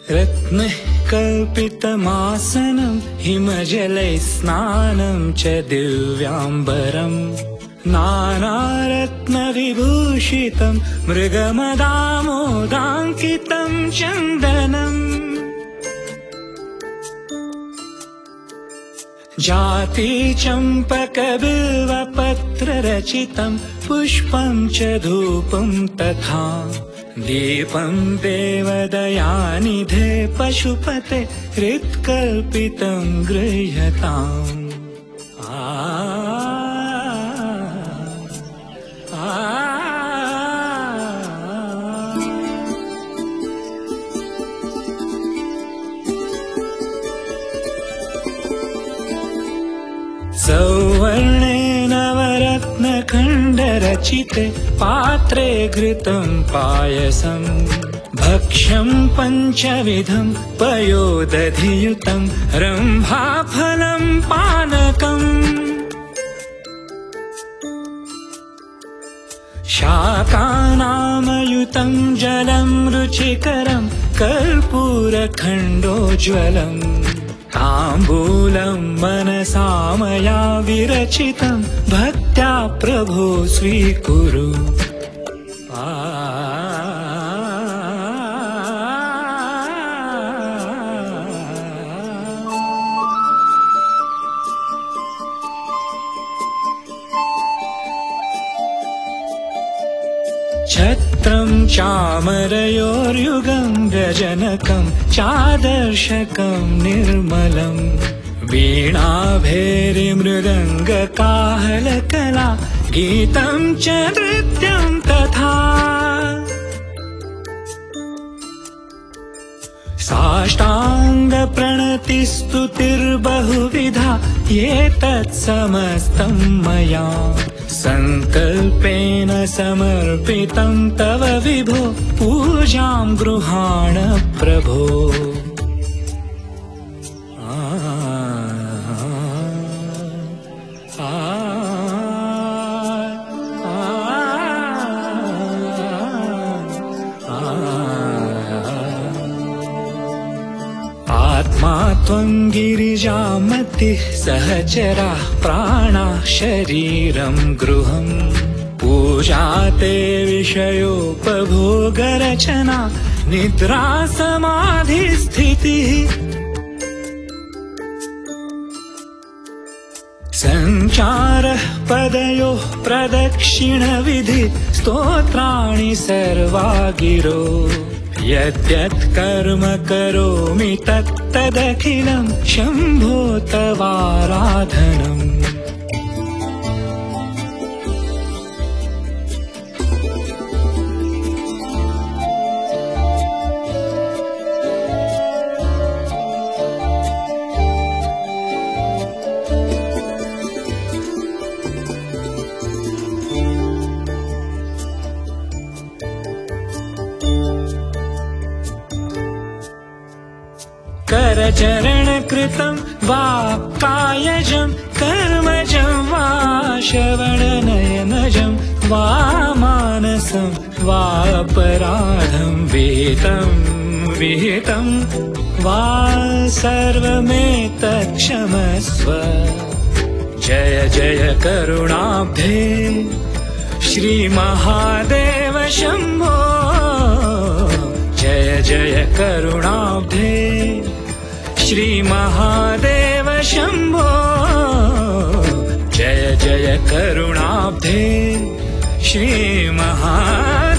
रत्नैः कल्पितमासनं हिमजलैः स्नानं च दिव्याम्बरम् नानारत्नविभूषितं मृगमदामोदाङ्कितं चन्दनम् जातिचम्पकबिल्वपत्ररचितं पुष्पं च धूपं तथा दीपं देवदयानिधे पशुपते हृत्कल्पितं गृह्यताम् सौवर्णेन नवरत्नखण्डरचिते पात्रे घृतं पायसम् भक्ष्यं पञ्चविधं पयोदधियुतं रम्भाफलं पानकम् शाकानामयुतं जलं रुचिकरं कर्पूरखण्डोज्ज्वलम् ताम्बूलं मनसा मया विरचितं भक्त्या प्रभो स्वीकुरु छत्रं चामरयोर्युगं व्यजनकं चादर्शकं निर्मलम् वीणाभैर्मृदङ्गकाहलकला गीतं च नृत्यं तथा साष्टाङ्गप्रणतिस्तुतिर्बहुविधा एतत्समस्तं मया सङ्कल्पेन समर्पितं तव विभो पूजां गृहाण प्रभो आत्मा त्वं गिरिजामतिः सहचराः प्राणाः शरीरं गृहम् पूजा ते विषयोपभोगरचना निद्रा समाधिस्थितिः सञ्चारः पदयोः प्रदक्षिणविधि स्तोत्राणि सर्वा गिरो यद्यत् कर्म करोमि तत्तदखिलं शम्भो तवाराधनम् करचरणकृतं वा कायजं कर्मजं वा श्रवणनयनजं वा मानसं वा अपराधं विहितं वा सर्वमेतत् क्षमस्व जय जय करुणाब्धे श्रीमहादेव शम्भो जय जय करुणाब्धे श्रीमहादेव शम्भो जय जय करुणाब्धे श्रीमहा